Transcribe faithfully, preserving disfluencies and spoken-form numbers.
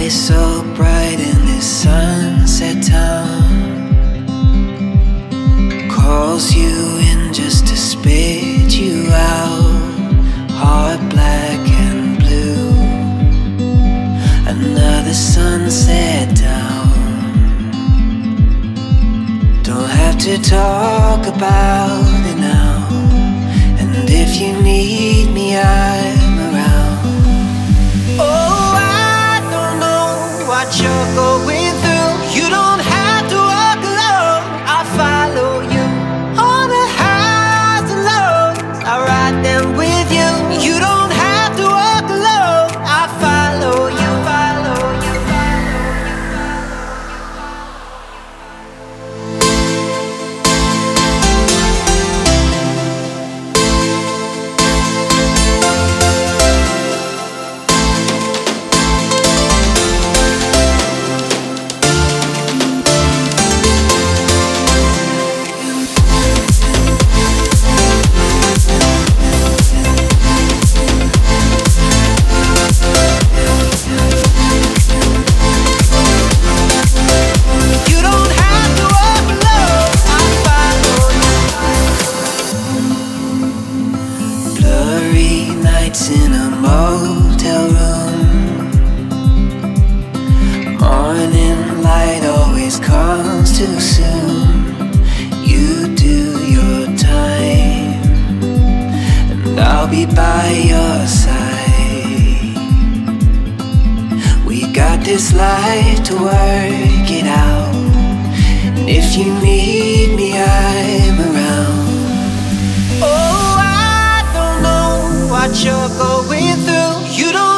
so bright in this sunset town, calls you in just to spit you out, heart black and blue. Another sunset down. Don't have to talk about it now, and if you need me I'm around. Oh, I don't know what you're going through. You don't have to walk alone. I'll follow you on the highs and lows. I'll ride them with you. You don't have to walk alone. I'll follow you, follow you, in a motel room. Morning light always comes too soon. You do your time, and I'll be by your side. We got this life to work it out, and if you need me I'm around. Oh, what you're going through, you don't